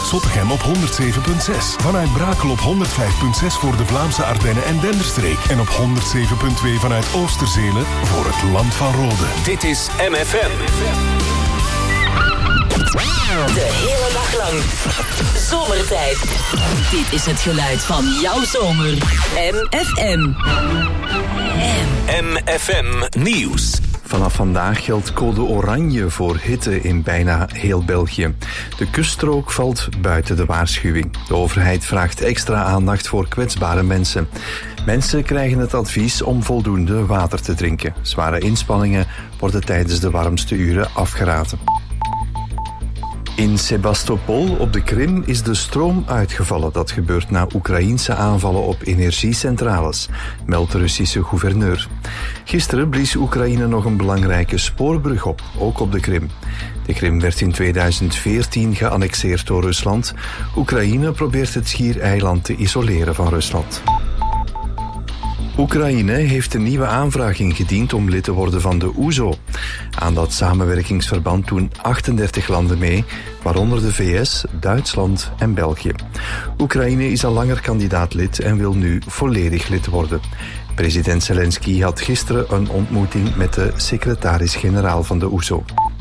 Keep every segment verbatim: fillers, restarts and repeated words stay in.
Zottegem op honderd zeven komma zes. Vanuit Brakel op honderd vijf komma zes voor de Vlaamse Ardennen en Denderstreek. En op honderd zeven komma twee vanuit Oosterzelen voor het Land van Rode. Dit is M F M. De hele dag lang. Zomertijd. Dit is het geluid van jouw zomer. M F M. M F M Nieuws. Vanaf vandaag geldt code oranje voor hitte in bijna heel België. De kuststrook valt buiten de waarschuwing. De overheid vraagt extra aandacht voor kwetsbare mensen. Mensen krijgen het advies om voldoende water te drinken. Zware inspanningen worden tijdens de warmste uren afgeraden. In Sebastopol op de Krim is de stroom uitgevallen. Dat gebeurt na Oekraïense aanvallen op energiecentrales, meldt de Russische gouverneur. Gisteren blies Oekraïne nog een belangrijke spoorbrug op, ook op de Krim. De Krim werd in tweeduizend veertien geannexeerd door Rusland. Oekraïne probeert het schiereiland te isoleren van Rusland. Oekraïne heeft een nieuwe aanvraag ingediend om lid te worden van de O E S O. Aan dat samenwerkingsverband doen achtendertig landen mee, waaronder de V S, Duitsland en België. Oekraïne is al langer kandidaat-lid en wil nu volledig lid worden. President Zelensky had gisteren een ontmoeting met de secretaris-generaal van de O E S O.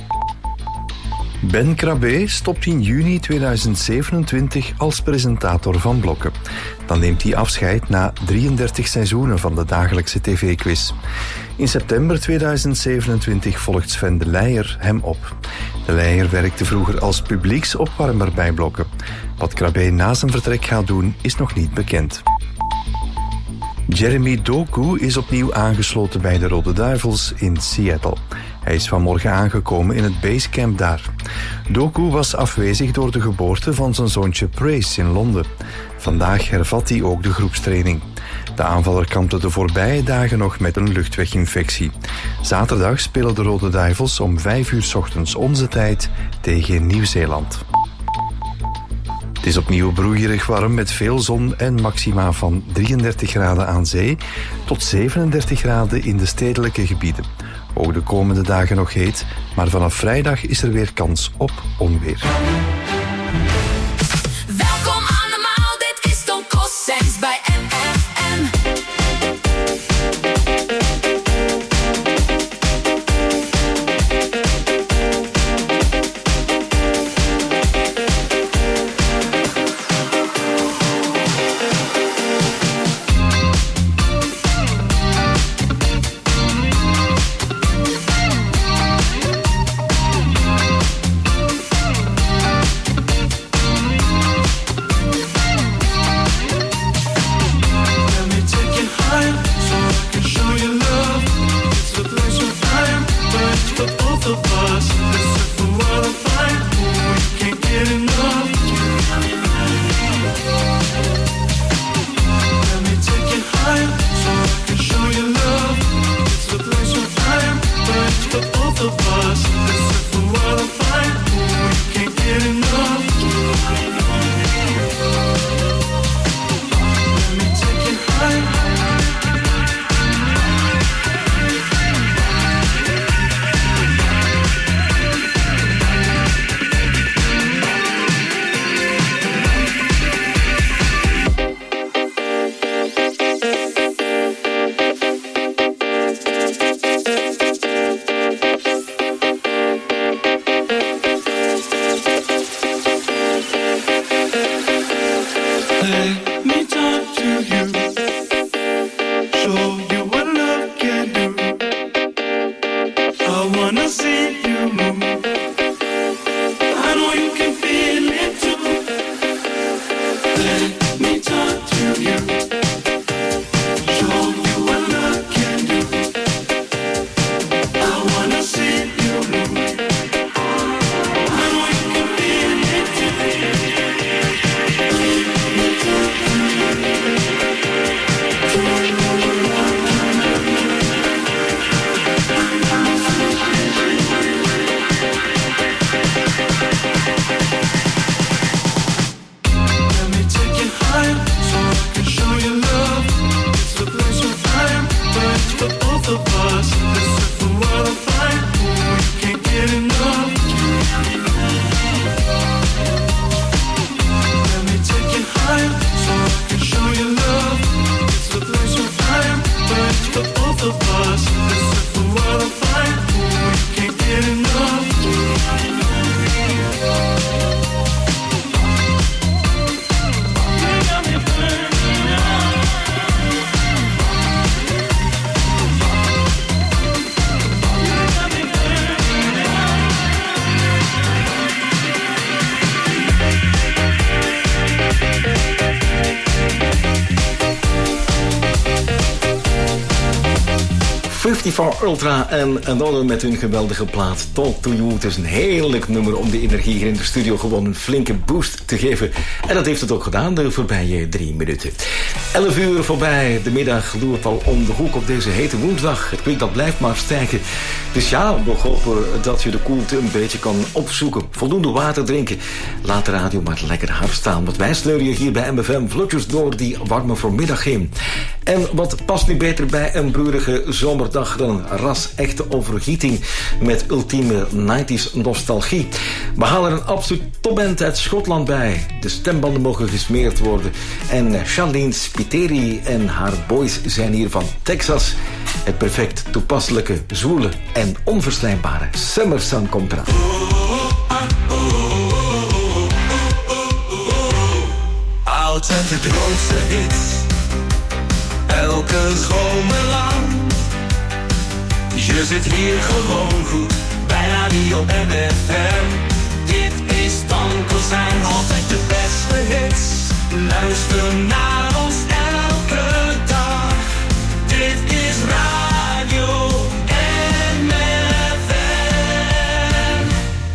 Ben Krabbe stopt in juni tweeduizend zevenentwintig als presentator van Blokken. Dan neemt hij afscheid na drieëndertig seizoenen van de dagelijkse tv-quiz. In september tweeduizend zevenentwintig volgt Sven de Leijer hem op. De Leijer werkte vroeger als publieksopwarmer bij Blokken. Wat Krabbe na zijn vertrek gaat doen, is nog niet bekend. Jeremy Doku is opnieuw aangesloten bij de Rode Duivels in Seattle. Hij is vanmorgen aangekomen in het basecamp daar. Doku was afwezig door de geboorte van zijn zoontje Praise in Londen. Vandaag hervat hij ook de groepstraining. De aanvaller kampte de voorbije dagen nog met een luchtweginfectie. Zaterdag spelen de Rode Duivels om vijf uur 's ochtends onze tijd tegen Nieuw-Zeeland. Het is opnieuw broeierig warm met veel zon en maxima van drieëndertig graden aan zee tot zevenendertig graden in de stedelijke gebieden. Ook de komende dagen nog heet, maar vanaf vrijdag is er weer kans op onweer. Welkom allemaal, dit is Don Cossens bij M F M. vijfenvijftig Ultra en Another met hun geweldige plaat Talk to You. Het is een heerlijk nummer om de energie hier in de studio gewoon een flinke boost te geven. En dat heeft het ook gedaan de voorbije drie minuten. elf uur voorbij, de middag loert al om de hoek op deze hete woensdag. Het kwik dat blijft maar stijgen. Dus ja, we hopen dat je de koelte een beetje kan opzoeken. Voldoende water drinken. Laat de radio maar lekker hard staan. Want wij sleuren je hier bij M F M vlotjes door die warme voormiddag heen. En wat past nu beter bij een broerige zomerdag dan een ras-echte overgieting met ultieme nineties nostalgie. We halen een absoluut topband uit Schotland bij. De stembanden mogen gesmeerd worden. En Charlene Spiteri en haar boys zijn hier van Texas. Het perfect toepasselijke, zwoele en onverslijmbare Summer Sun komt eraan. Oud en de grootste hits, elke zomer lang. Je zit hier gewoon goed, bij Radio M F M. Dit is Danko zijn, altijd de beste hits. Luister naar ons elke dag. Dit is Radio M F M.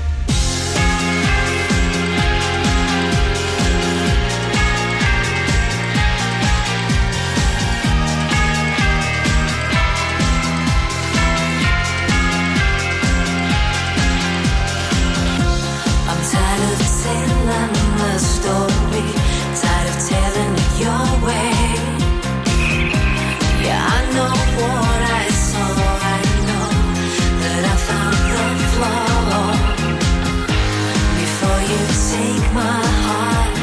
I'm tired of telling the story, tired of telling it your way. Yeah, I know what I saw, I know that I found the flaw. Before you take my heart,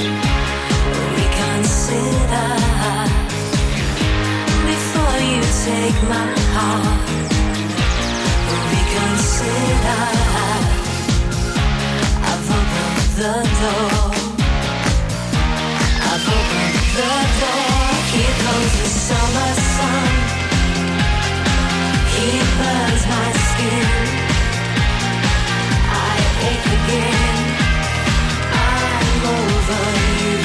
reconsider. Before you take my heart, reconsider. I've opened the door. I've opened the door. Here comes the summer sun. He burns my skin. I ache again. I'm over you.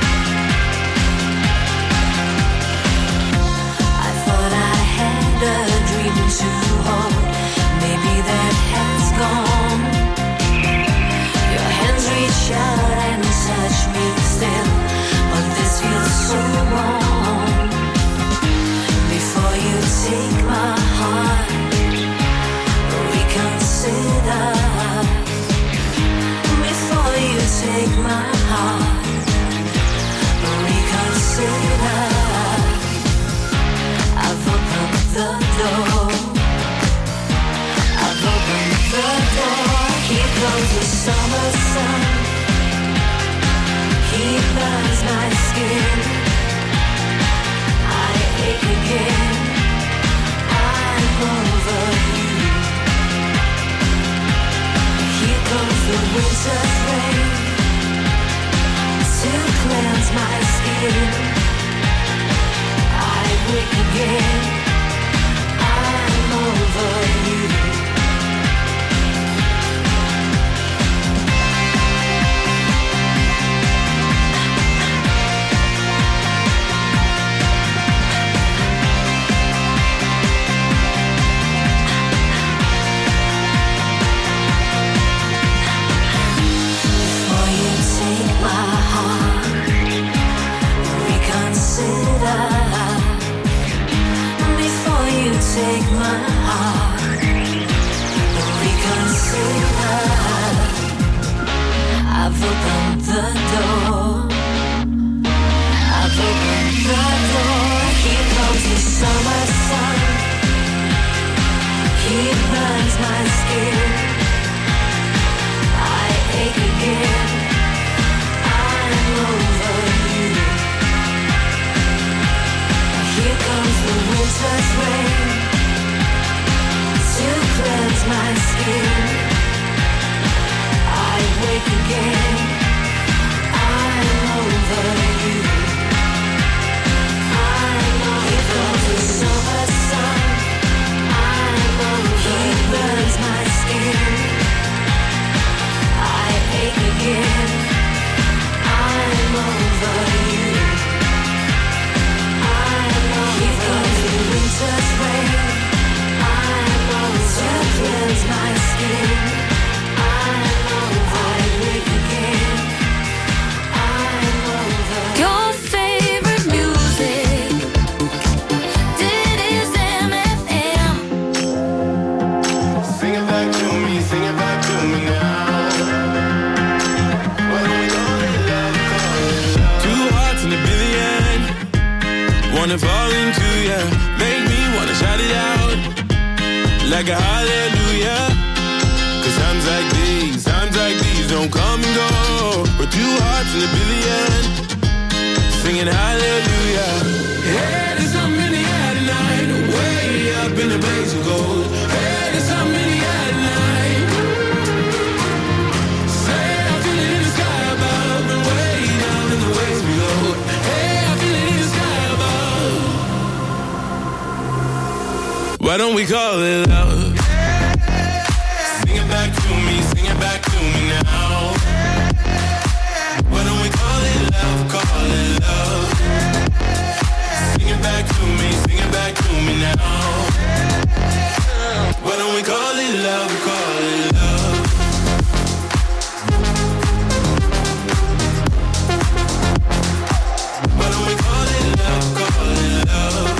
I thought I had a dream to hold. Maybe that has gone. Your hands reach out and touch me still, but this feels so wrong. Before you take my heart, reconsider. Before you take my heart, reconsider. I've opened the door. I've opened the door. Here comes the summer sun. He burns my skin. I ache again. I'm over you. Here comes the winter's rain to cleanse my skin. I wake again. I'm over you. Take my heart, reconsider. I've opened the door. I've opened the door. Here comes the summer sun. He burns my skin. I ache again. I'm over you. Here comes the winter's rain to cleanse my skin. I wake again. I'm over you. I'm over. Here comes the summer sun. I'm over. He burns my skin. I ache again. I'm over you. I'm over. Here comes the winter's rain wanna fall into ya. Make me wanna shout it out like a hallelujah. Cause times like these, times like these don't come and go. We're two hearts in a billion, singing hallelujah. Hey, there's something in the air tonight, way up in the blaze of gold. Hey, there's something in the air tonight. Say I feel it in the sky above and way down in the waves below. Hey, I feel it in the sky above. Why don't we call it love? Sing it back to me, sing it back to me now. Why don't we call it love, call it love. Sing it back to me, sing it back to me now. Why don't we call it love, call it love. Why don't we call it love, call it love.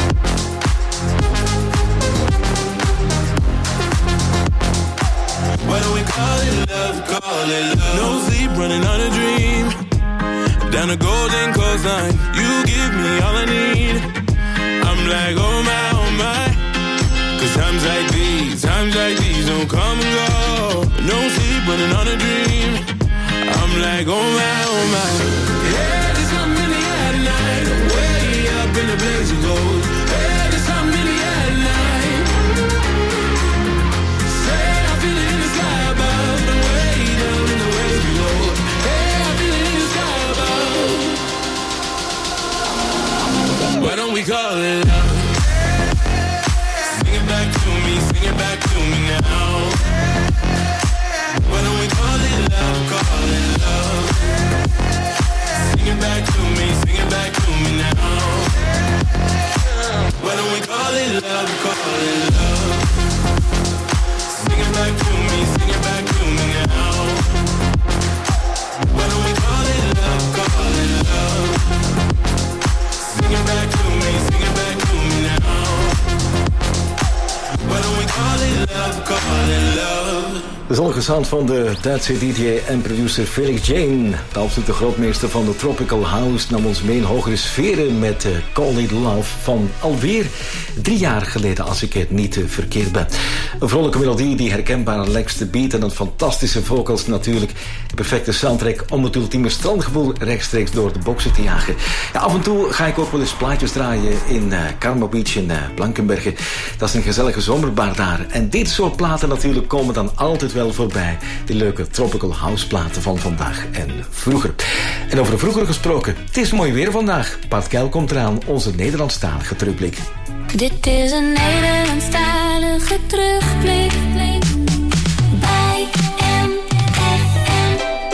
Why don't we call it love, call it love. No sleep, running on a dream. Down the golden coastline, you give me all I need. I'm like, oh my, oh my. Cause times like these, times like these don't come and go. No sleep, running on a dream. I'm like, oh my, oh my. Yeah, there's something in the air tonight, way up in the blaze of gold. Yeah, there's something in the air tonight. Say I feel it in the sky above and way down in the waves below. Hey, I feel it in the sky above. Why don't we call it love? Sing it back to me, sing it back to me now. Why don't we call it love, call it love. Sing it back to me, sing it back to me now. Why don't we call it love, call it love. Sing it back to me, sing it back to me now. Why don't we call it love, call it love. Sing it back to me, sing it back to me now. Why don't we call it love, call it love. De zonnige sound van de Duitse D J en producer Felix Jane, de absolute grootmeester van de Tropical House, nam ons mee in hogere sferen met uh, Call It Love van alweer drie jaar geleden, als ik het niet uh, verkeerd ben. Een vrolijke melodie, die herkenbare relaxte beat en een fantastische vocals natuurlijk. De perfecte soundtrack om het ultieme strandgevoel rechtstreeks door de boksen te jagen. Ja, af en toe ga ik ook wel eens plaatjes draaien in uh, Karma Beach in uh, Blankenberge. Dat is een gezellige zomerbar daar. En dit soort platen natuurlijk komen dan altijd wel voorbij. Die leuke tropical house platen van vandaag en vroeger. En over vroeger gesproken, het is mooi weer vandaag. Bart Kuil komt eraan, onze Nederlandstalige terugblik. Dit is een Nederlandstalige terugblik bij M F M.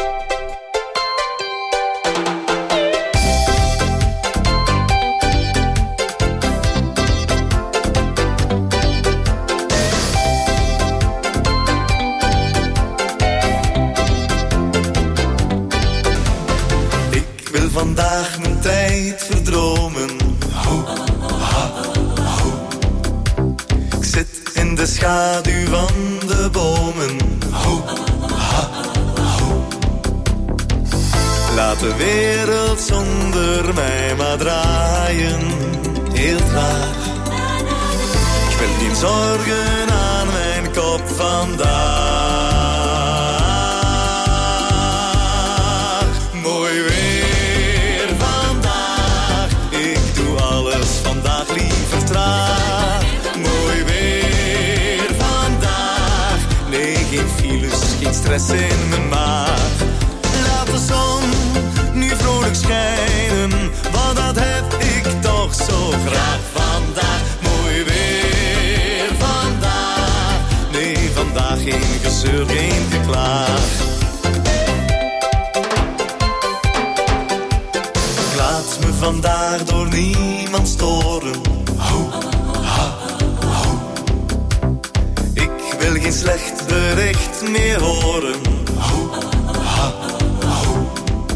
Vandaag mijn tijd verdromen. Ho, ha, ho. Ik zit in de schaduw van de bomen. Ho, ha, ho. Laat de wereld zonder mij maar draaien. Heel traag. Ik wil geen zorgen aan mijn kop vandaag. Mooi weer. Mooi weer vandaag. Nee, geen files, geen stress in mijn maag. Laat de zon nu vrolijk schijnen, want dat heb ik toch zo graag vandaag. Mooi weer vandaag. Nee, vandaag geen gezeur, geen geklaag. Ik laat me vandaag door niemand storen. Ho, ha, ho. Ik wil geen slecht bericht meer horen. Ho, ha, ho.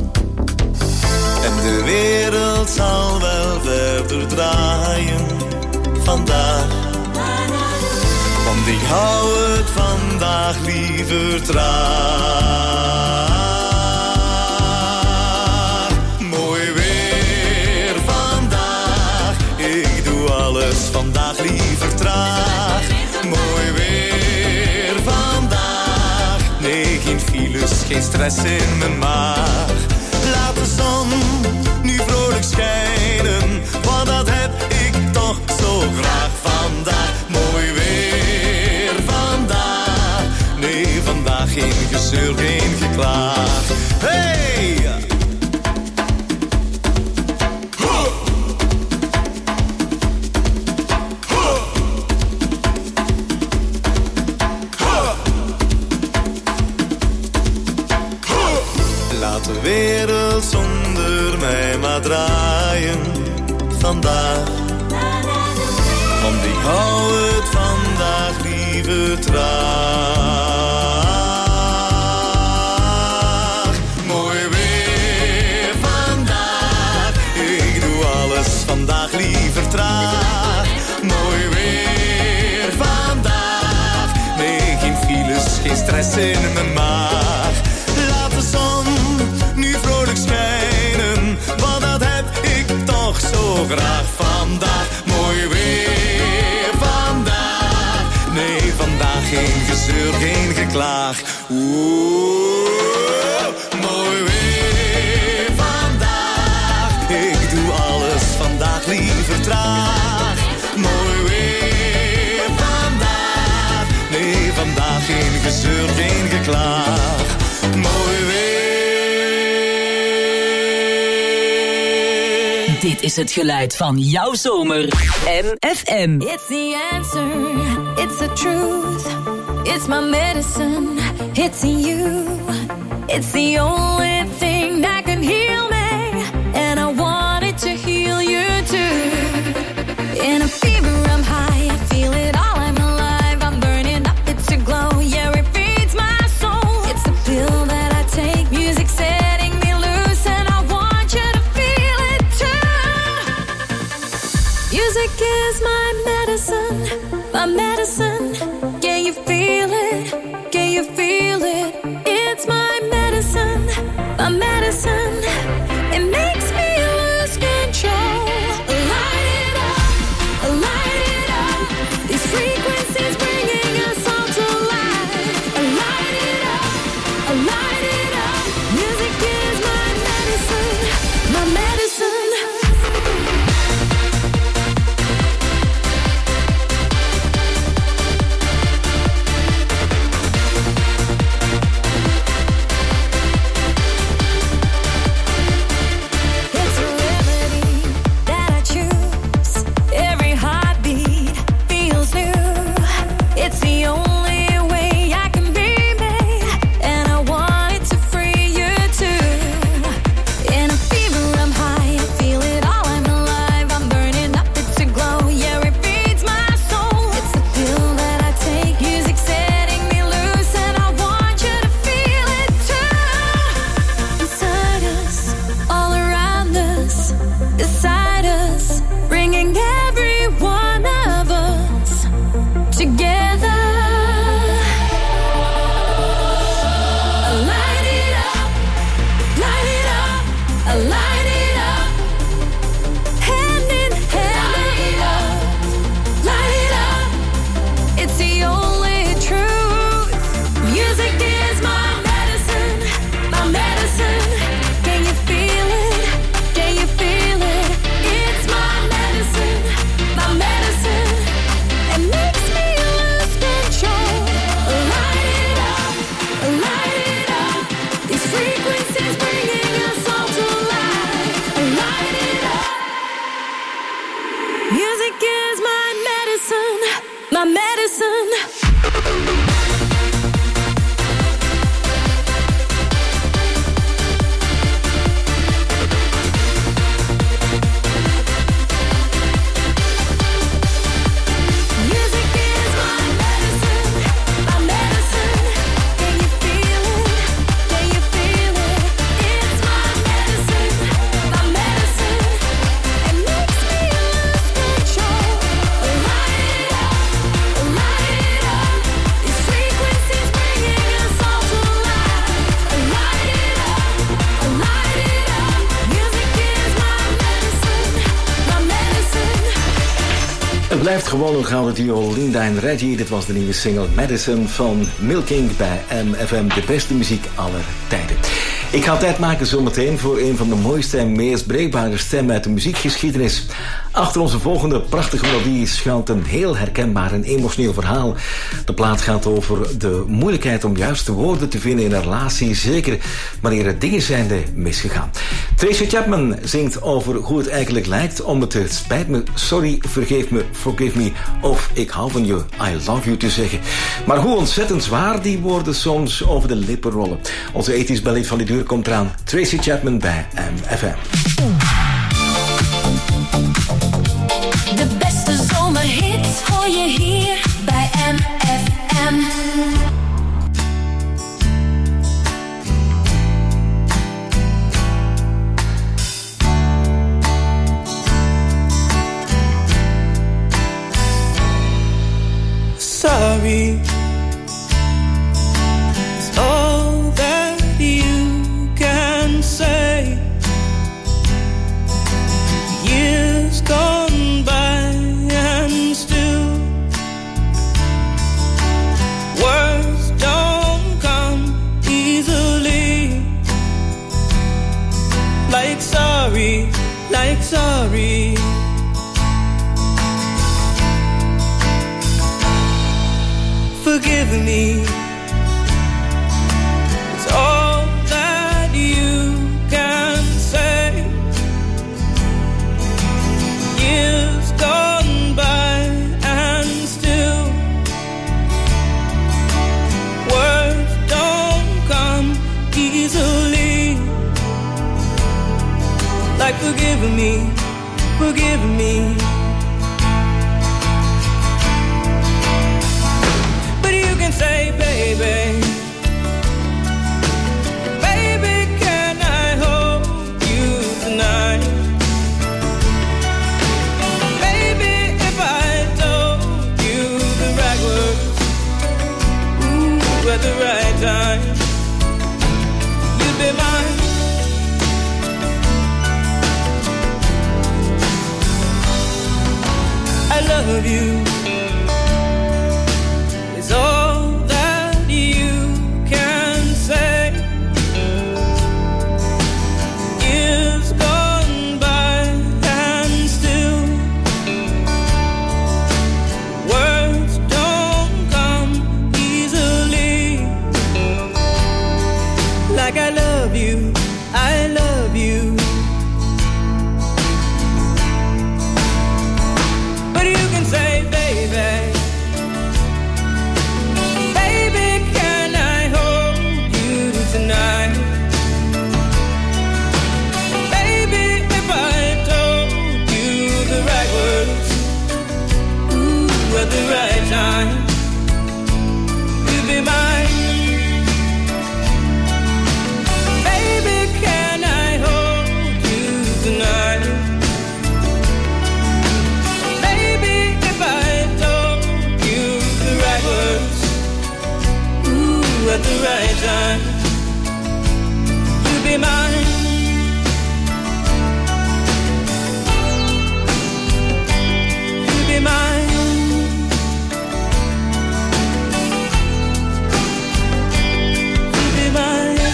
En de wereld zal wel verder draaien vandaag. Want ik hou het vandaag liever traag. Mooi weer vandaag. Nee, geen files, geen stress in mijn maag. Laat de zon nu vrolijk schijnen, want dat heb ik toch zo graag vandaag. Mooi weer vandaag. Nee, vandaag geen gezeur, geen geklaag. Hey! Laat de wereld zonder mij maar draaien vandaag. Want ik hou het vandaag liever traag. Mooi weer vandaag. Ik doe alles vandaag liever traag. Mooi weer vandaag. Nee, geen files, geen stress in mijn maag. Laat de zon nu vrolijk schijnen, want dat heb ik toch zo graag vandaag. Mooi weer vandaag. Nee, vandaag geen gezeur, geen geklaag. Oeh, mooi weer vandaag. Ik doe alles vandaag liever traag. Mooi weer vandaag. Nee, vandaag geen gezeur, geen geklaag. Mooi weer. Dit is het geluid van jouw zomer. M F M. It's the answer, it's the truth. It's my medicine, it's in you. It's the only thing that can heal me. And I want it to heal you too. In a fever I'm high, I feel it all, I'm alive. I'm burning up, it's a glow, yeah, it feeds my soul. It's the pill that I take, music setting me loose. And I want you to feel it too. Music is my medicine, my medicine. Can you feel it? Can you feel it? It's my medicine. blijft gewoon een gouden duo, Linda en Reggie. Dit was de nieuwe single Madison van Milking bij M F M. De beste muziek aller tijden. Ik ga tijd maken zometeen voor een van de mooiste en meest breekbare stemmen uit de muziekgeschiedenis. Achter onze volgende prachtige melodie schuilt een heel herkenbaar en emotioneel verhaal. De plaat gaat over de moeilijkheid om juiste woorden te vinden in een relatie, zeker wanneer er dingen zijn die misgegaan. Tracy Chapman zingt over hoe het eigenlijk lijkt om het te spijt me, sorry, vergeef me, forgive me of ik hou van je, I love you te zeggen. Maar hoe ontzettend zwaar die woorden soms over de lippen rollen. Onze ethisch ballet van die deur komt eraan. Tracy Chapman bij M F M. De beste zomerhits hoor je hier bij M F M. Sorry, it's all that you can say. Years gone by and still words don't come easily. Like sorry, like sorry. Forgive me, it's all that you can say. Years gone by and still words don't come easily. Like forgive me, forgive me. Say, baby, baby, can I hold you tonight? Baby, if I told you the right words, ooh, at the right time, you'd be mine. I love you. It's all at the right time, you'll be mine. You'll be mine. You'll be mine.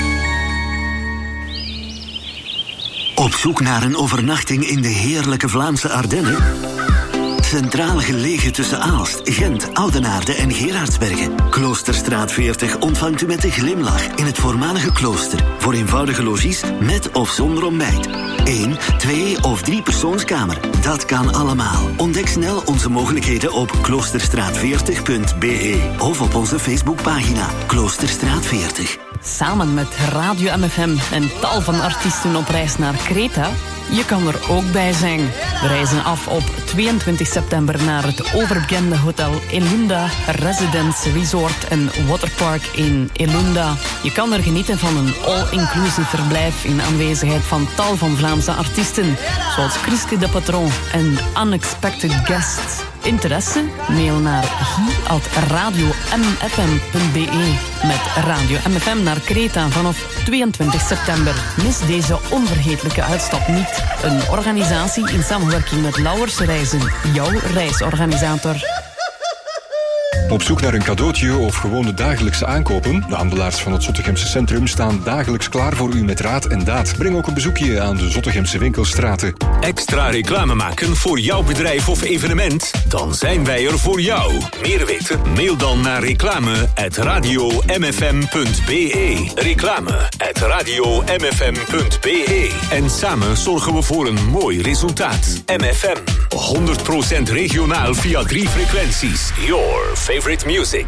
Op zoek naar een overnachting in de heerlijke Vlaamse Ardennen? Centraal gelegen tussen Aalst, Gent, Oudenaarde en Gerardsbergen. Kloosterstraat veertig ontvangt u met een glimlach in het voormalige klooster. Voor eenvoudige logies met of zonder ontbijt. Eén, twee of drie persoonskamer. Dat kan allemaal. Ontdek snel onze mogelijkheden op kloosterstraat veertig punt b e of op onze Facebookpagina Kloosterstraat veertig. Samen met Radio M F M en tal van artiesten op reis naar Kreta. Je kan er ook bij zijn. We reizen af op tweeëntwintig september naar het overbekende hotel Elunda Residence Resort en Waterpark in Elunda. Je kan er genieten van een all-inclusive verblijf in aanwezigheid van tal van Vlaamse artiesten, zoals Christy de Patron en Unexpected Guests. Interesse? Mail naar guy at radio m f m punt b e met Radio M F M naar Kreta vanaf tweeëntwintig september. Mis deze onvergetelijke uitstap niet. Een organisatie in samenwerking met Lauwers Reizen, jouw reisorganisator. Op zoek naar een cadeautje of gewoon de dagelijkse aankopen? De handelaars van het Zottegemse Centrum staan dagelijks klaar voor u met raad en daad. Breng ook een bezoekje aan de Zottegemse winkelstraten. Extra reclame maken voor jouw bedrijf of evenement? Dan zijn wij er voor jou. Meer weten? Mail dan naar reclame at radio m f m punt b e. Reclame at radio m f m punt b e. En samen zorgen we voor een mooi resultaat. M F M, honderd procent regionaal via drie frequenties. Your favorite music.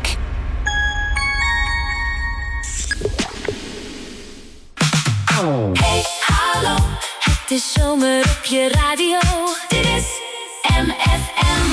Hey, hallo, het is zomer op je radio. Dit is M F M.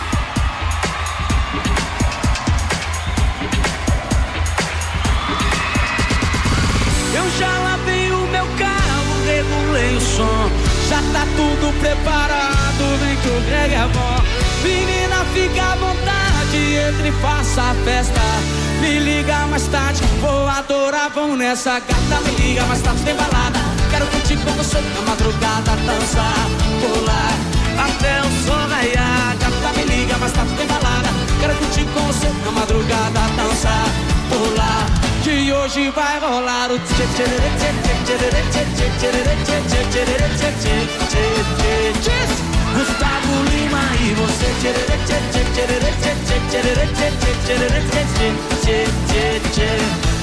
Eu já lavei o meu carro, regulei o som. Já tá tudo preparado, vem que o Greg é bom. Menina, fica à vontade, entre e faça a festa. Me liga mais tarde, vou adorar, vão nessa. Gata, me liga mais tarde, tem balada. Quero curtir com você na madrugada, dançar, pular até o sol raiar. Gata, me liga mais tarde, tem balada. Quero curtir com você na madrugada, dançar, pular. Que hoje vai rolar o tchê tchê tchê tchê tchê tchê tchê tchê tchê tchê tchê tchê. Gustavo Lima e você tchê tchê tchê tchê tchê tchê tchê tchê tchê tchê tchê.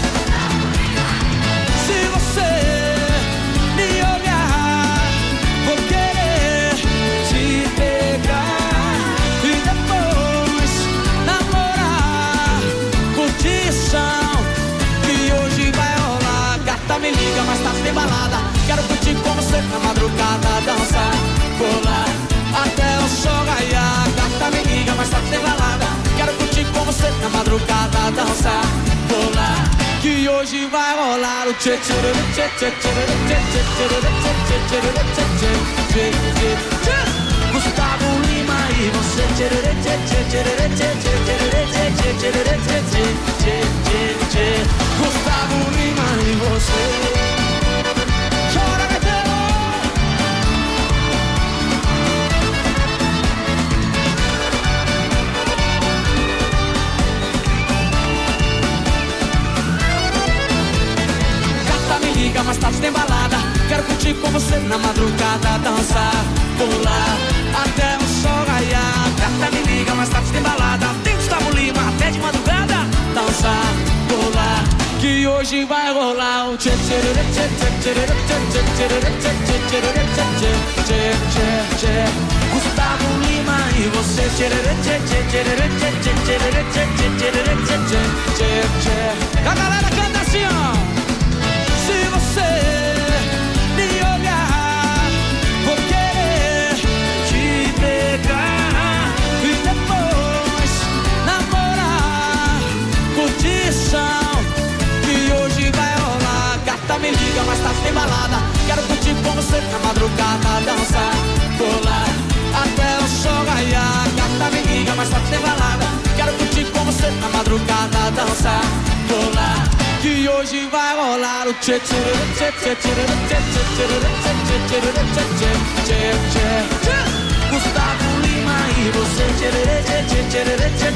Se você me olhar, vou querer te pegar e depois namorar, curtição. Que hoje vai rolar. Gata, me liga, mas tá sem balada. Quero curtir com você na madrugada, dançar, pular até o sol raiar. Gata, me liga, mas tá sem balada. Quero curtir com você na madrugada, dançar, pular. Que hoje vai rolar o tchê tchê tchê tchê tchê tchê tchê tchê tchê tchê. Gustavo Lima e você tchê tchê tchê tchê tchê tchê tchê tchê tchê. Gustavo Lima e você. Chora, Gaetano. Gata, me liga, mais tarde tem balada. Quero curtir com você na madrugada, dançar, pular até o sol raiar. Gata, me liga, mais tarde tem balada. Tem Gustavo Lima até de madrugada, dançar, pular. Que hoje vai rolar o tchê tchê tchê tchê tchê tchê tchê tchê tchê tchê tchê. Gustavo Lima e você tchê tchê tchê tchê tchê tchê tchê tchê tchê tchê. A galera canta assim, ó. Se você me olhar, vou querer te pegar e depois namorar, curtição. Que hoje vai rolar. Gata, me liga, mas tá sem balada. Quero curtir com você na madrugada, dançar, pular até o sol raiar. Gata, me liga, mas tá sem balada. Quero curtir com você na madrugada, dançar, pular. Que hoje vai rolar o tchê tchê tchê tchê tchê tchê tchê tchê tchê tchê. Gustavo Lima e você tchê tchê tchê tchê tchê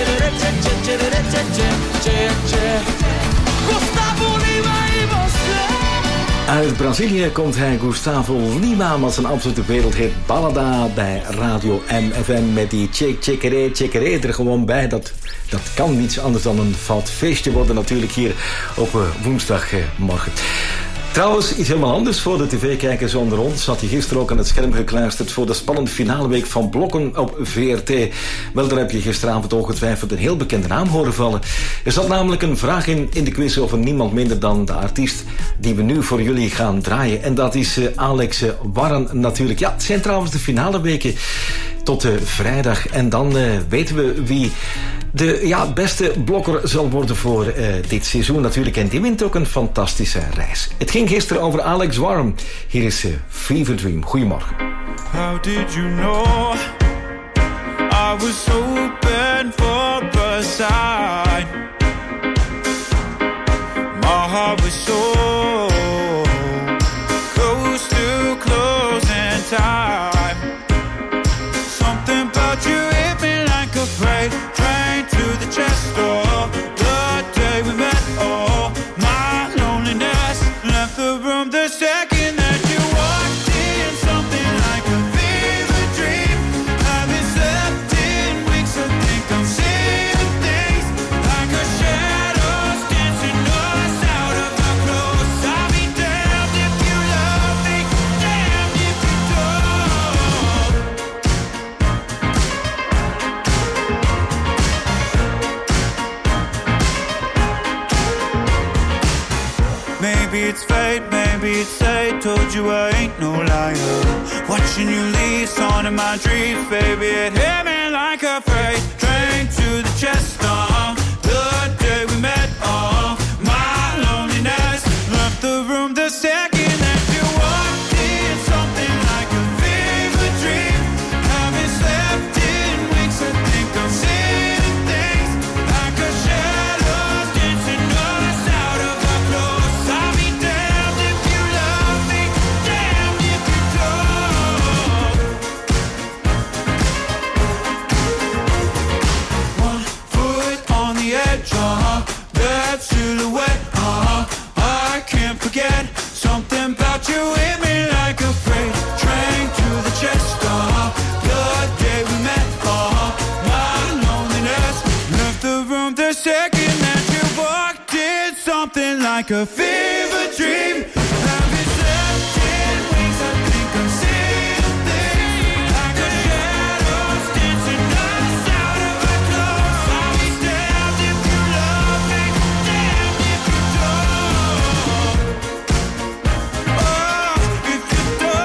tchê tchê tchê tchê. Gustavo Lima e você. Uit Brazilië komt hij, Gustavo Lima, met zijn absolute wereldhit Ballada bij Radio M F M met die check checkeré checkeré er gewoon bij. Dat, dat kan niets anders dan een fout feestje worden natuurlijk hier op uh, woensdagmorgen. Trouwens, iets helemaal anders voor de tv-kijkers onder ons. Had je gisteren ook aan het scherm gekluisterd voor de spannende finaleweek van Blokken op V R T. Wel, daar heb je gisteravond ongetwijfeld een heel bekende naam horen vallen. Er zat namelijk een vraag in, in de quiz over niemand minder dan de artiest die we nu voor jullie gaan draaien. En dat is uh, Alex Warren natuurlijk. Ja, het zijn trouwens de finaleweken tot uh, vrijdag. En dan uh, weten we wie de ja, beste blokker zal worden voor uh, dit seizoen natuurlijk. En die wint ook een fantastische reis. Het ging gisteren over Alex Warren. Hier is uh, Fever Dream. Goedemorgen. How did you know I was hoping for a sign. My heart was so close to closing time. Something about you hit me like a freight train to the chest door. The day we met, oh, my loneliness left the room the second that you walked in. Something like a fever dream. I've been slept in weeks. I think I'm seeing things like a shadows dancing us out of our clothes. I'll be damned if you love me, damned if you don't. Maybe it's fate, maybe it's fate. Told you I ain't no liar. Watching you leave, on in my dreams, baby. It hit me like a freight train to the chest. Uh, the day we met, oh, my loneliness left the room the second that you walked in. Something like a fever dream. Haven't slept in weeks. I think I'm seeing things like a shadows dancing us out of our clothes. I'll be damned if you love me, damned if you don't. One foot on the edge, uh-huh. That silhouette, uh-huh. I can't forget. Something about you hit me like a freight train to the chest, uh-huh. The day we met, uh-huh. My loneliness left the room the second that you walked in. Something like a fever dream. Haven't slept in weeks. I think I'm seeing things like a shadows dancing us out of our clothes. I'll be damned if you love me, damned if you don't. Oh, if you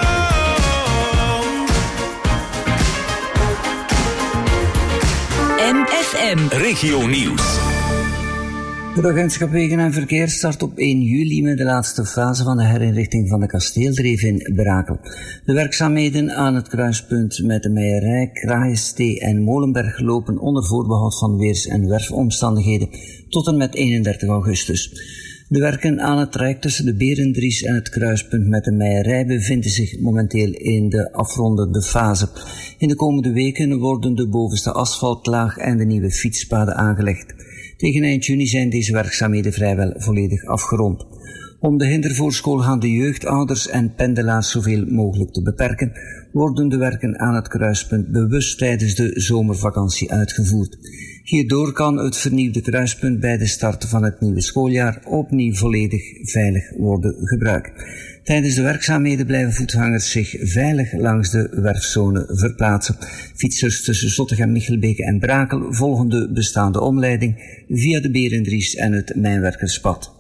don't. M F M. Regio Nieuws. Het agentschap Wegen en Verkeer start op één juli met de laatste fase van de herinrichting van de Kasteeldreef in Brakel. De werkzaamheden aan het kruispunt met de Meijerij, Kraaienstee en Molenberg lopen onder voorbehoud van weers- en werfomstandigheden tot en met eenendertig augustus. De werken aan het traject tussen de Berendries en het kruispunt met de Meijerij bevinden zich momenteel in de afrondende fase. In de komende weken worden de bovenste asfaltlaag en de nieuwe fietspaden aangelegd. Tegen eind juni zijn deze werkzaamheden vrijwel volledig afgerond. Om de hinder voor schoolgaande jeugd, ouders en pendelaars zoveel mogelijk te beperken, worden de werken aan het kruispunt bewust tijdens de zomervakantie uitgevoerd. Hierdoor kan het vernieuwde kruispunt bij de start van het nieuwe schooljaar opnieuw volledig veilig worden gebruikt. Tijdens de werkzaamheden blijven voetgangers zich veilig langs de werfzone verplaatsen. Fietsers tussen Zottegem, Michelbeke en Brakel volgen de bestaande omleiding via de Berendries en het Mijnwerkerspad.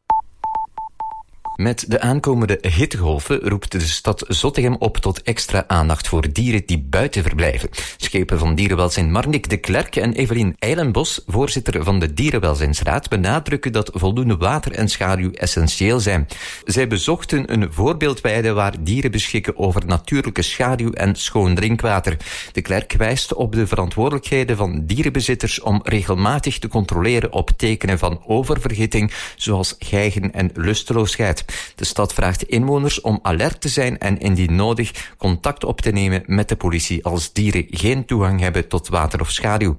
Met de aankomende hittegolven roept de stad Zottegem op tot extra aandacht voor dieren die buiten verblijven. Schepen van Dierenwelzijn Marnik de Klerk en Evelien Eilenbos, voorzitter van de Dierenwelzijnsraad, benadrukken dat voldoende water en schaduw essentieel zijn. Zij bezochten een voorbeeldweide waar dieren beschikken over natuurlijke schaduw en schoon drinkwater. De Klerk wijst op de verantwoordelijkheden van dierenbezitters om regelmatig te controleren op tekenen van oververgitting, zoals gijgen en lusteloosheid. De stad vraagt inwoners om alert te zijn en indien nodig contact op te nemen met de politie als dieren geen toegang hebben tot water of schaduw.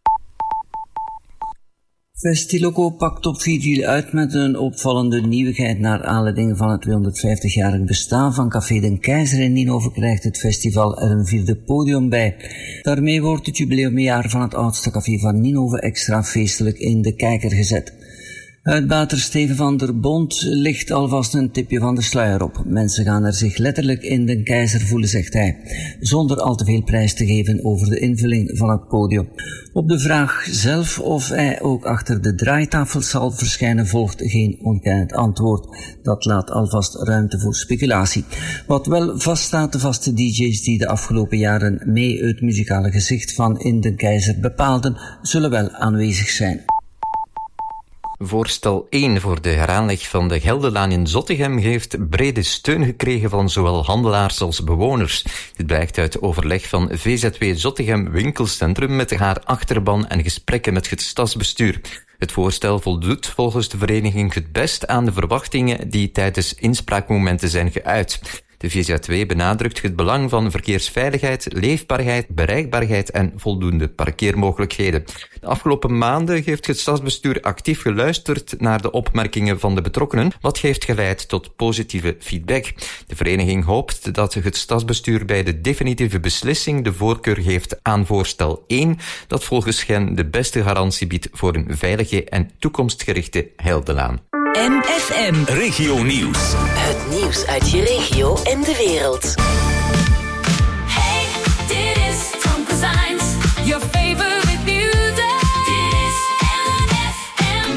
Festiloco pakt op vier juli uit met een opvallende nieuwigheid naar aanleiding van het tweehonderdvijftigjarig bestaan van Café Den Keizer in Nienhoven krijgt het festival er een vierde podium bij. Daarmee wordt het jubileumjaar van het oudste café van Nienhoven extra feestelijk in de kijker gezet. Uitbater Steven van der Bont ligt alvast een tipje van de sluier op. Mensen gaan er zich letterlijk in Den Keizer voelen, zegt hij, zonder al te veel prijs te geven over de invulling van het podium. Op de vraag zelf of hij ook achter de draaitafel zal verschijnen volgt geen ontkennend antwoord. Dat laat alvast ruimte voor speculatie. Wat wel vaststaat, de vaste D J's die de afgelopen jaren mee het muzikale gezicht van in Den Keizer bepaalden, zullen wel aanwezig zijn. Voorstel één voor de heraanleg van de Gelderlaan in Zottegem heeft brede steun gekregen van zowel handelaars als bewoners. Dit blijkt uit overleg van V Z W Zottegem Winkelcentrum met haar achterban en gesprekken met het stadsbestuur. Het voorstel voldoet volgens de vereniging het best aan de verwachtingen die tijdens inspraakmomenten zijn geuit. De V Z W benadrukt het belang van verkeersveiligheid, leefbaarheid, bereikbaarheid en voldoende parkeermogelijkheden. De afgelopen maanden heeft het stadsbestuur actief geluisterd naar de opmerkingen van de betrokkenen, wat heeft geleid tot positieve feedback. De vereniging hoopt dat het stadsbestuur bij de definitieve beslissing de voorkeur geeft aan voorstel één, dat volgens hen de beste garantie biedt voor een veilige en toekomstgerichte Gelderlaan. M F M Regio Nieuws. Het nieuws uit je regio en de wereld. Hey, dit is Tom Cousins, your favorite music. Dit is M F M.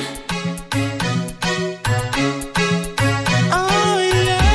Oh yeah.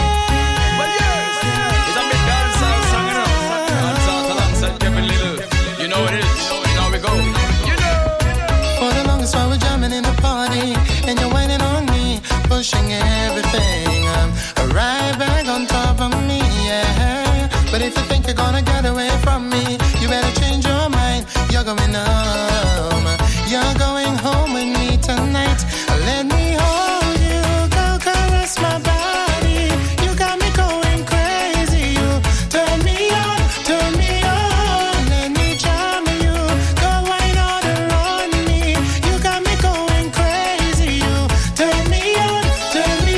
Well yes, it's a big dancehall song, you know. Dance out alongside Kevin Little. You know what it is. You know we go. You know. For the longest while we're jamming in the party, and you're whining on me, pushing everything. I'm right back on top of me, yeah. But if you think you're gonna get away from me, you better change your mind. You're going home. You're going home with me tonight. Let me hold you, go caress my body. You got me going crazy. You turn me on, turn me on. Let me charm you, go wine all around me. You got me going crazy. You turn me on, turn me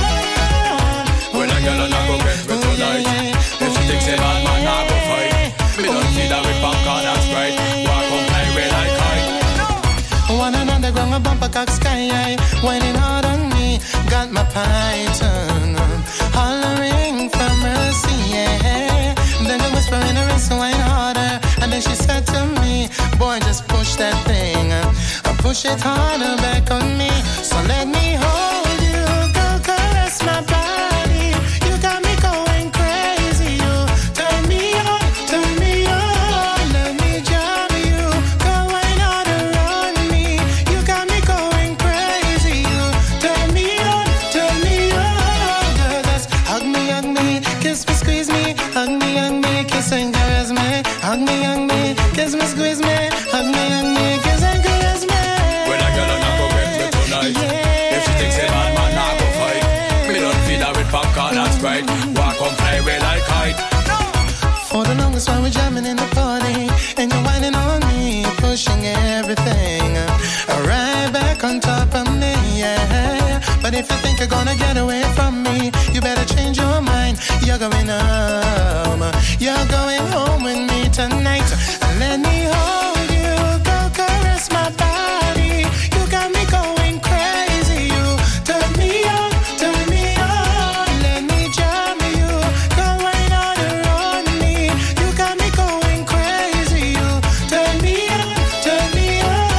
on. When I get on, I go get me tonight. If she thinks a bad man, I go fight. Me don't see that with popcorn and Sprite. Walk on play with like kite. One and underground, a bumper cock sky high, whining hard on me, got my python hollering for mercy, yeah. Then I whisper in her ear, so whine harder, and then she said to me, boy, just push that thing, uh, push it harder back on me. So let me hold you, go caress my body. You got me going crazy. You turn me on, turn me on. Let me jam you, go wine all around me. You got me going crazy. You turn me on, turn me on. Girl, just hug me, hug me, kiss me, squeeze me, hug me, hug me, kiss and caress me. Hug me, hug me, kiss me, squeeze me, hug me, hug me, kiss and caress me. When I get on, I go get me tonight. If she thinks a bad man, I go fight. Me don't feed her with popcorn and Sprite. Walk on play with like kite. For the longest while we're jamming in the party, and you're whining on me, pushing everything right back on top of me, yeah. But if you think you're gonna get away from me, you better change your mind. You're going home. You're going home with me tonight. Let me hold you, go caress my body. You got me going crazy. You turn me on, turn me on. Let me jam you, go wine all around me. You got me going crazy. You turn me on, turn me on.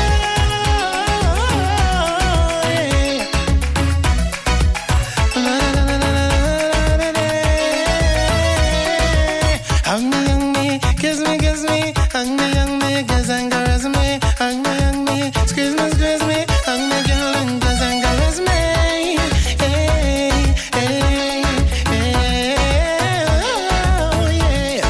Yeah. La, la, la, la, la, la, la, la. Hug me, hug me, kiss me, kiss me. Hug me, hug me, kiss and caress me. Hug me, hug me, squeeze me, squeeze me. Hug me, girl, and kiss and caress me. Hey, hey, hey, oh, yeah.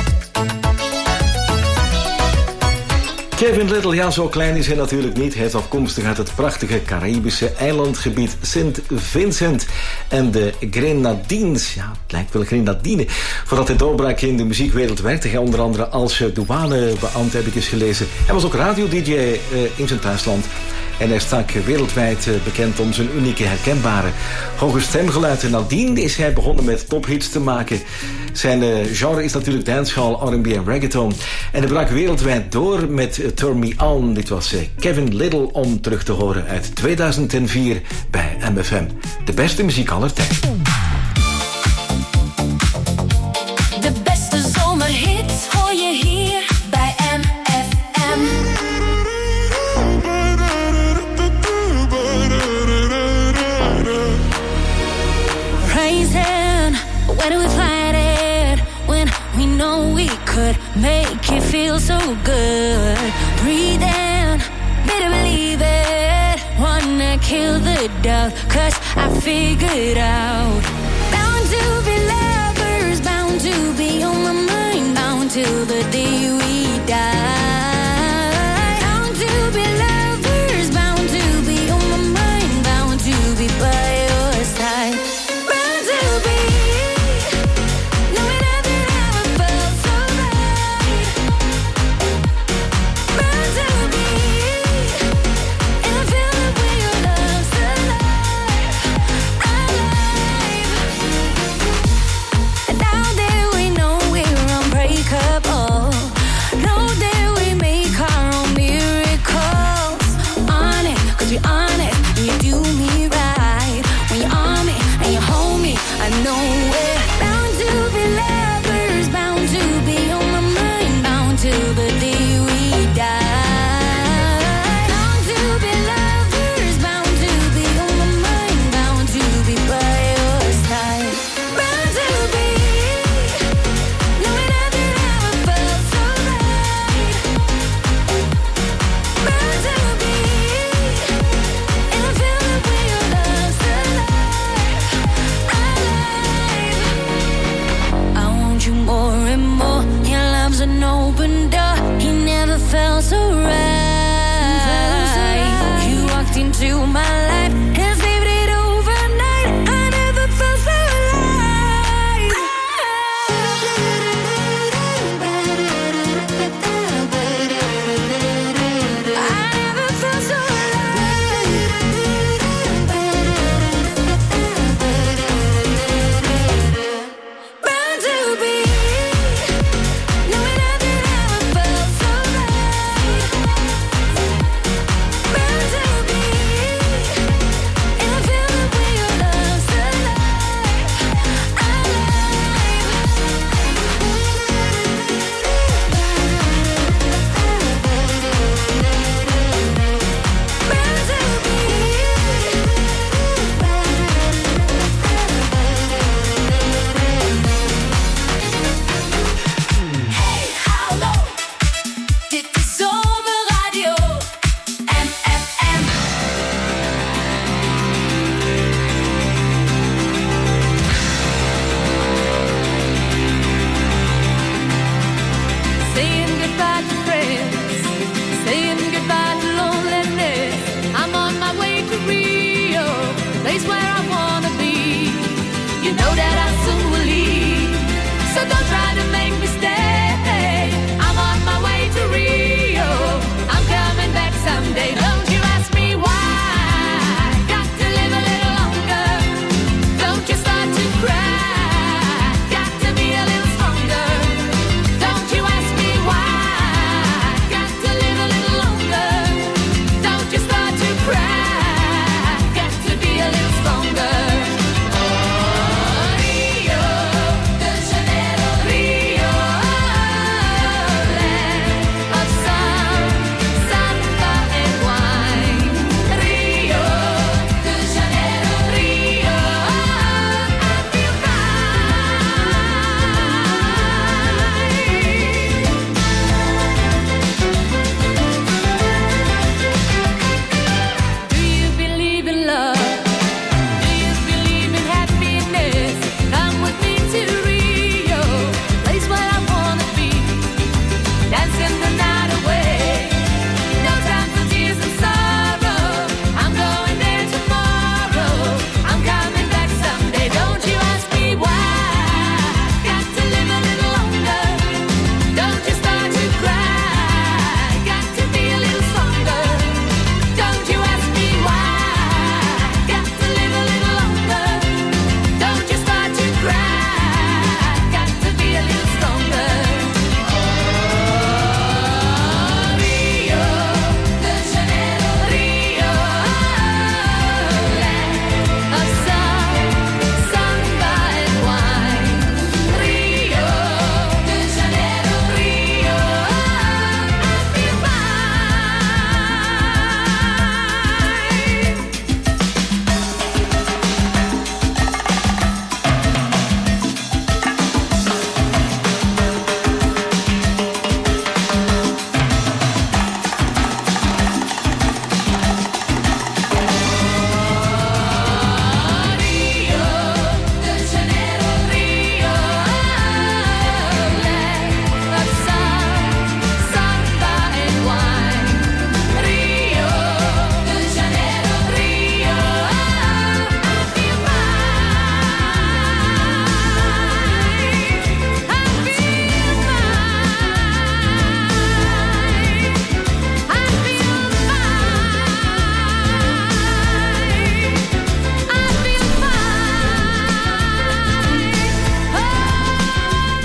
Kevin Little, ja, zo klein is hij natuurlijk niet. Hij is afkomstig uit het prachtige Caribische eilandgebied Sint Vincent en de Grenadines. Ja, het lijkt wel Grenadine. Voordat hij doorbrak in de muziekwereld werkte hij onder andere als douanebeambte, heb ik eens gelezen. Hij was ook radio-dj uh, in zijn thuisland. En hij stak wereldwijd uh, bekend om zijn unieke, herkenbare hoge stemgeluid. En nadien is hij begonnen met tophits te maken. Zijn uh, genre is natuurlijk dancehall, R en B en reggaeton. En hij brak wereldwijd door met uh, Turn Me On. Dit was uh, Kevin Little om terug te horen uit tweeduizend vier bij M F M. De beste muziek aller tijden. De beste zomerhits hoor je hier bij M F M. Rising, when we fight it, when we know we could make it feel so good. Breathe in, better believe it. wanna kill the doubt, cause I figured out. Bound to be lovers, bound to be on my mind, bound till the day we die. Bound to be lovers, bound to be on my mind, bound to be by your side. Bound to be, knowing nothing ever felt so right. Bound to be, and I feel it when your love's alive, alive.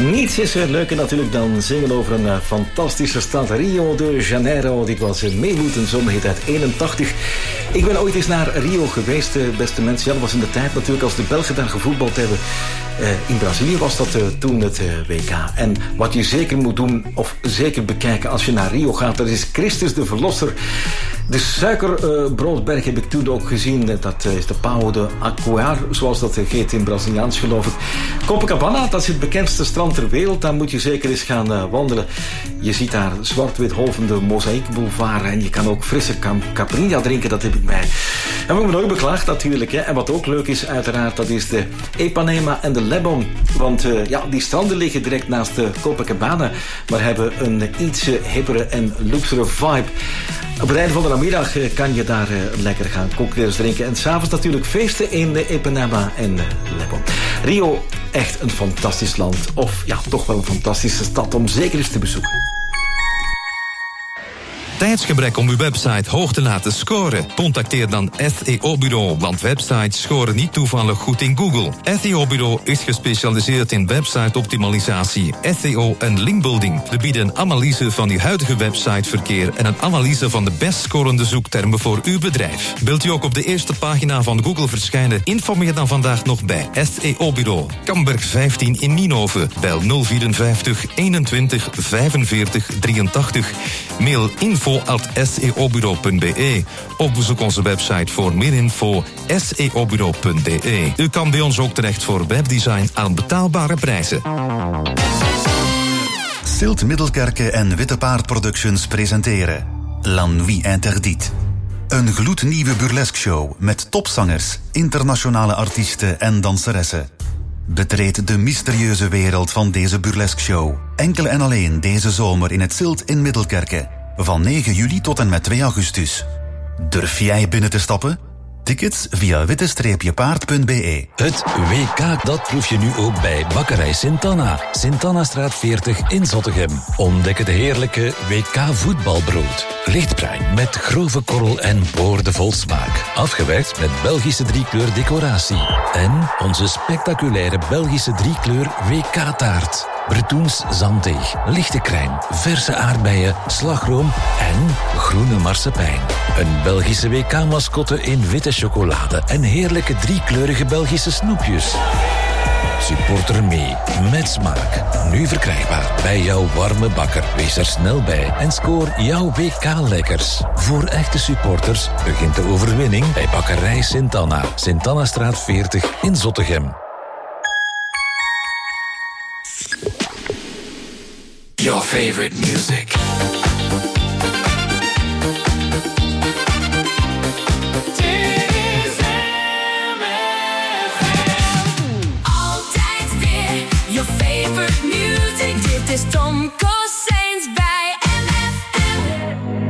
Niets is er leuker natuurlijk dan zingen over een uh, fantastische stad, Rio de Janeiro. Dit was een meemoed, zomerhit uit eenentachtig. Ik ben ooit eens naar Rio geweest, uh, beste mensen. Ja, dat was in de tijd natuurlijk als de Belgen daar gevoetbald hebben. Uh, in Brazilië was dat uh, toen het uh, W K. En wat je zeker moet doen, of zeker bekijken als je naar Rio gaat, dat is Christus de Verlosser. De suikerbroodberg uh, heb ik toen ook gezien. Dat uh, is de Pau de Acuar, zoals dat heet in Braziliaans geloof ik. Copacabana, dat is het bekendste strand ter wereld. Daar moet je zeker eens gaan uh, wandelen. Je ziet daar zwart-wit golvende mozaïekboulevard. En je kan ook frisse caipirinha drinken, dat heb ik bij. En we hebben nooit beklaagd natuurlijk. Hè. En wat ook leuk is uiteraard, dat is de Ipanema en de Lebon. Want uh, ja, die stranden liggen direct naast de Copacabana. Maar hebben een iets hippere en luxere vibe. Op het einde van de namiddag uh, kan je daar uh, lekker gaan cocktails drinken. En s'avonds natuurlijk feesten in de Ipanema en uh, Lebon. Rio, echt een fantastisch land. Of ja, toch wel een fantastische stad om zeker eens te bezoeken. Tijdsgebrek om uw website hoog te laten scoren? Contacteer dan S E O-bureau, want websites scoren niet toevallig goed in Google. S E O-bureau is gespecialiseerd in website-optimalisatie, S E O en linkbuilding. We bieden een analyse van uw huidige websiteverkeer en een analyse van de best scorende zoektermen voor uw bedrijf. Wilt u ook op de eerste pagina van Google verschijnen? Informeer dan vandaag nog bij S E O-bureau. Kamberg vijftien in Nienhoven. Bel nul vierenvijftig eenentwintig vijfenveertig drieëntachtig. Mail info at s e o bureau punt b e of bezoek onze website voor meer info s e o bureau punt b e. U kan bij ons ook terecht voor webdesign aan betaalbare prijzen. Silt Middelkerke en Witte Paard Productions presenteren La Nuit Interdite. Een gloednieuwe burlesque show met topzangers, internationale artiesten en danseressen. Betreed de mysterieuze wereld van deze burlesque show. Enkel en alleen deze zomer in het Silt in Middelkerke. Van negen juli tot en met twee augustus. Durf jij binnen te stappen? Tickets via witte paard punt b e. Het W K, dat proef je nu ook bij Bakkerij Sint-Anna. Sint-Anna-straat veertig in Zottegem. Ontdek het heerlijke W K voetbalbrood. Lichtbruin met grove korrel en boordevol smaak. Afgewerkt met Belgische driekleur decoratie. En onze spectaculaire Belgische driekleur W K-taart. Bretoens zanddeeg, lichte crème, verse aardbeien, slagroom en groene marsepein. Een Belgische W K-mascotte in witte chocolade en heerlijke driekleurige Belgische snoepjes. Supporter mee, met smaak. Nu verkrijgbaar bij jouw warme bakker. Wees er snel bij en scoor jouw W K-lekkers. Voor echte supporters begint de overwinning bij Bakkerij Sint-Anna. Sint-Anna-straat veertig in Zottegem. Your favorite music. Altijd weer your favorite music. Dit is Tom Cossijns bij M F M.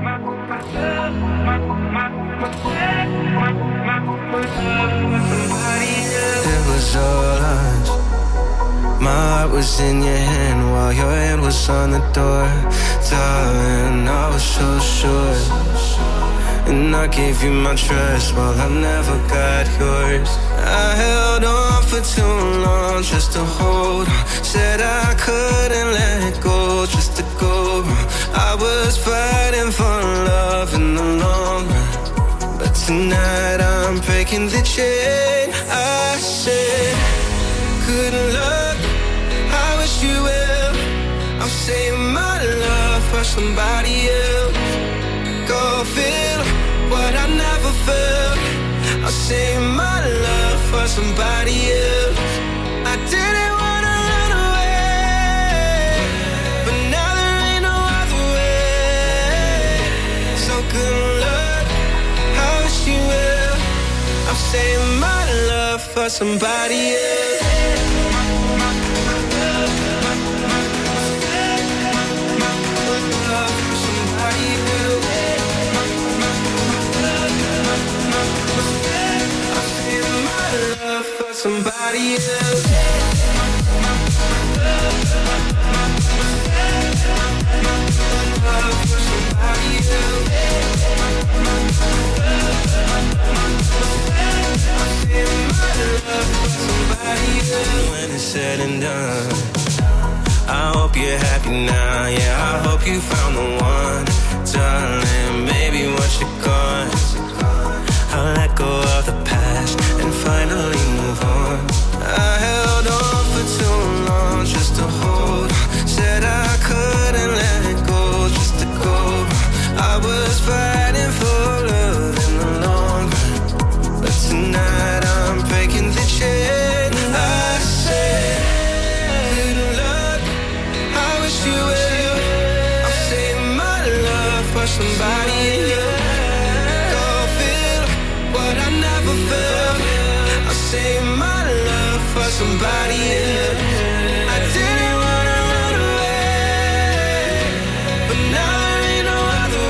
It was all us. My heart was in your hand while your hand was on the door. Darling, I was so sure. And I gave you my trust while I never got yours. I held on for too long just to hold on. Said I couldn't let go just to go. I was fighting for love in the long run. But tonight I'm breaking the chain. I said, good luck, I wish you well. I'm saying my love for somebody else. Go feel what I never felt. I'm saying my love for somebody else. I didn't wanna run away, but now there ain't no other way. So good luck, I wish you well. I'm saying my love for somebody else. Somebody else. When it's said and done, hope you're happy now. Yeah, I hope you found the one, darling. Maybe once you're gone, I'll let go of the past and finally move on. I held on for too long just to hold. Said I couldn't let it go, just to go. I was fighting for love in the long run, but tonight I'm breaking the chain. I said, good luck, I wish you well. I'm saving my love for somebody else. Go feel what I never felt. I'll save my love for somebody else. I didn't wanna run away, but now there ain't no other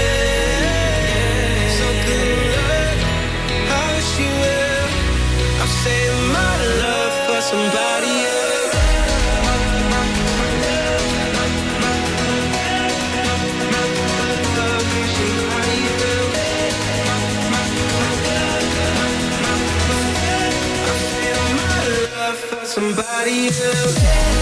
way. So good luck, I wish you well. I'm saving my love for somebody else. Somebody else.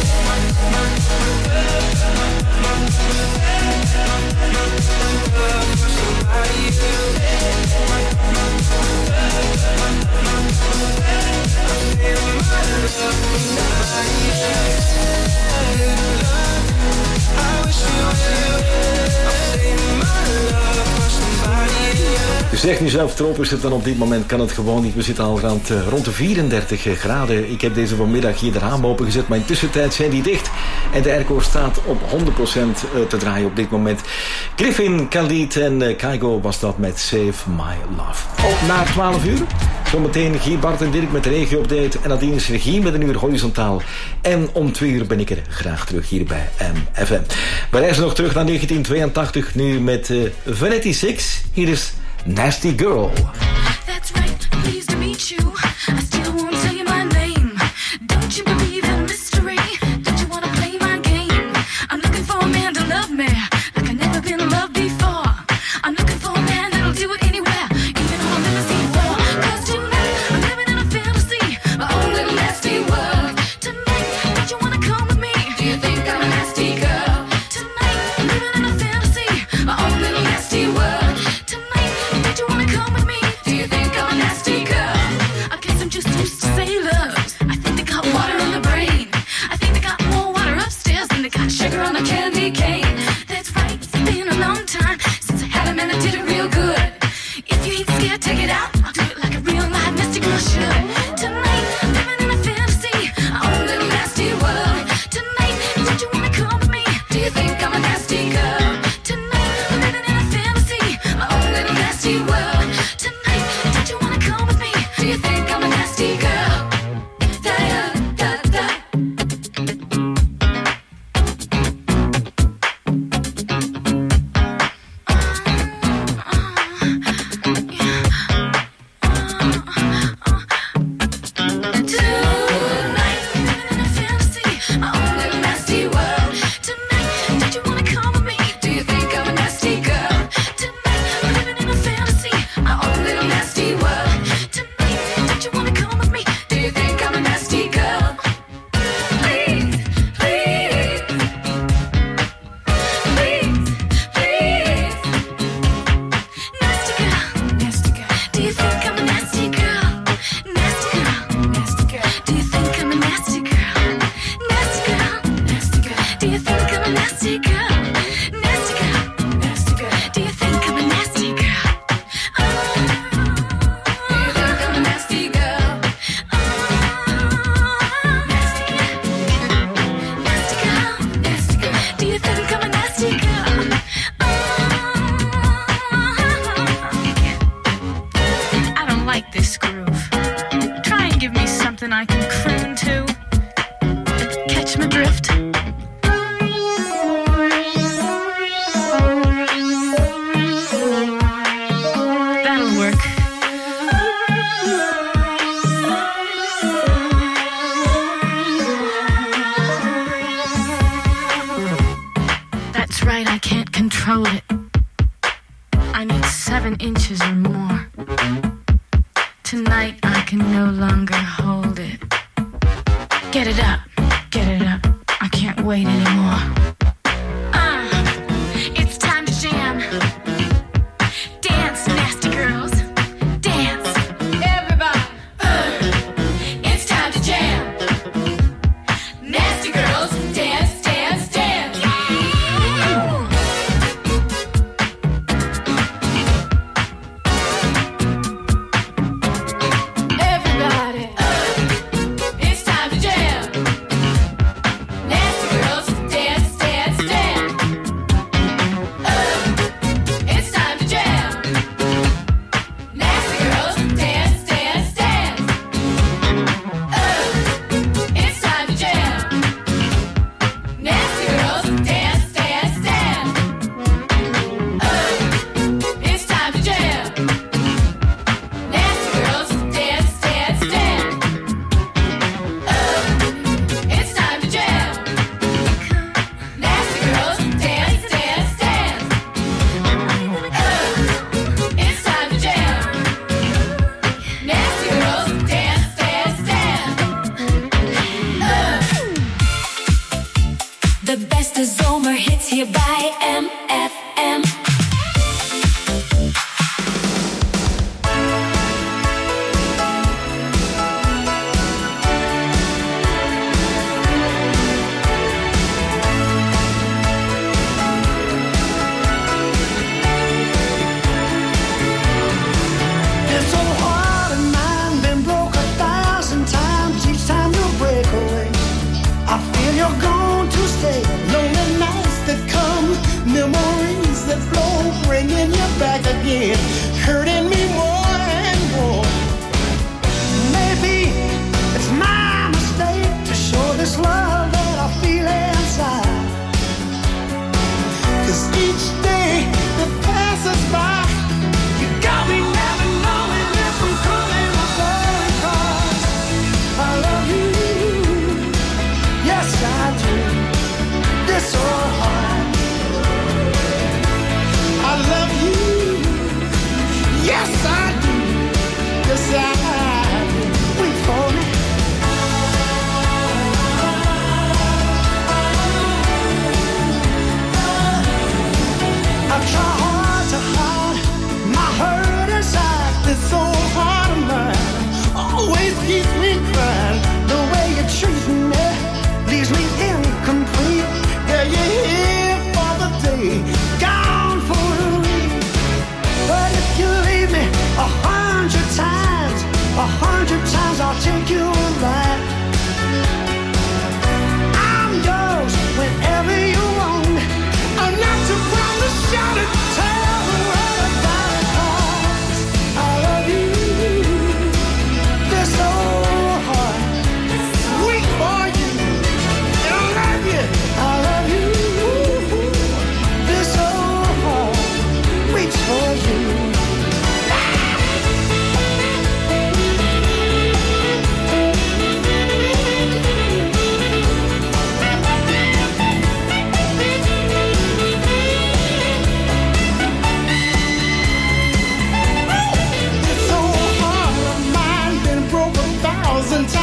Je zegt nu zelf, troop is het dan op dit moment, kan het gewoon niet. We zitten al rond, uh, rond de vierendertig graden. Ik heb deze vanmiddag hier de raam opengezet, maar in tussentijd zijn die dicht. En de airco staat op honderd procent te draaien op dit moment. Griffin, Khalid en uh, Kaigo was dat met Save My Love. Op na twaalf uur. Zometeen Guy, Bart en Dirk met de regio-update. En nadien is Regie met een uur horizontaal. En om twee uur ben ik er graag terug hier bij M F M. We reizen nog terug naar negentien tweeëntachtig. Nu met uh, Vanity Six. Hier is Nasty Girl. That's right, pleased to meet you. I still won't tell you my name. Don't you believe in mystery? Don't you wanna play my game? I'm looking for a man to love me like I've never been loved before. I'm looking for a man that'll do it anywhere, even on a limousine floor. Cause tonight I'm living in a fantasy, my own little nasty world. Tonight, don't you wanna come with me? Do you think I'm a nasty girl? Tonight I'm living in a fantasy, my own little nasty world. Tonight, don't you wanna come with me? Do you think I'm a nasty girl? I guess I'm just used to sailors. I think they got water in the brain. I think they got more water upstairs than they got sugar on a candy cane. That's right, it's been a long time since I had a man that did it real good. If you ain't scared, take it out. I'll do it like a real live nasty girl should. Tonight, I'm living in a fantasy, my own little nasty world. Tonight, don't you wanna come with me? Do you think I'm a nasty girl? Tonight, I'm living in a fantasy, my own little nasty world. Tonight, don't you wanna come with me? Do you think I'm a nasty girl? Da da da da. Tonight, living in a fantasy, my own little nasty world. Tonight, don't you wanna come with me? Do you think I'm a nasty girl? Tonight, I'm living in a fantasy, my own little nasty world. Tonight, don't you wanna come with me? Do you think I'm a nasty girl? Please, please, please, please. Nasty girl, nasty girl. Do you think I'm a nasty girl? Nasty girl, nasty girl. Do you think I'm a nasty girl? Nasty girl, nasty girl. Do you think I'm a nasty girl? Nasty girl, nasty girl. Do you think I'm a nasty girl? Oh, do you think I'm a nasty girl? Oh, nasty girl, nasty girl, nasty girl. Do you think I'm a nasty girl? I don't like this groove. Try and give me something I can croon to. Catch my drift. That'll work. That's right, I can't control it. I need seven inches or more. Tonight I can no longer hold it. Get it up, get it up. I I can't wait anymore.